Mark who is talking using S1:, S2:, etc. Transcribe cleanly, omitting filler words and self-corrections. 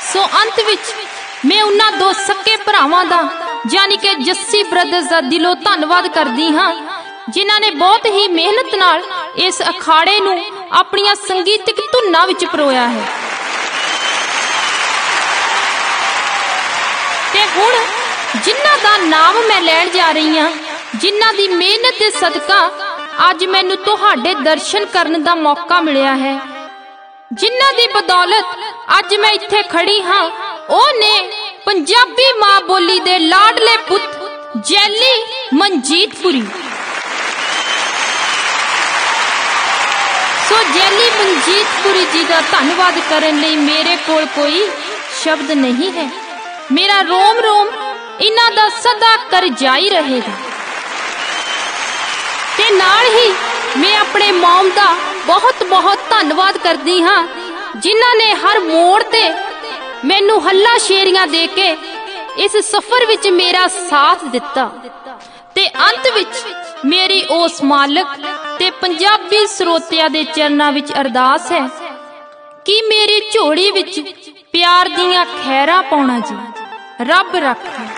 S1: सो अंत विच मैं उन्हां दो सक्के भरावां दा यानी कि जस्सी ब्रदर्स दा दिलों धन्नवाद करदी हां जिन्हां ने बहुत ही मेहनत नाल इस अखाड़े नूं अपणियां संगीतक धुनां विच परोया है। ते हुण जिन्हां दा नाम मैं लैण जा रही हां, जिन्हां दी मेहनत दे सदका अज मैनूं तुहाडे दर्शन करन दा मौका मिलिया है, जिन्हां दी बदौलत अज मैं इत्थे खड़ी हां, ओह ने पंजाबी मां बोली दे लाडले पुत जैली मनजीतपुरी। सो जैली मनजीतपुरी जी का धन्नवाद करने लई मेरे कोल कोई शब्द नहीं है। मेरा रोम रोम इन्हां दा सदा करजाई रहेगा। ते नाल ही मैं अपने मॉम दा बहुत बहुत धन्नवाद करदी हां जिन्हां ने हर मोड़ ते मैनू हल्ला शेरियां दे के इस सफर विच मेरा साथ दिता। ते अंत विच मेरी उस मालक ते पंजाबी सरोतिया दे चरनां विच अरदास है कि मेरी झोड़ी विच प्यार दियां खैरां पाउणा जी रब रखे।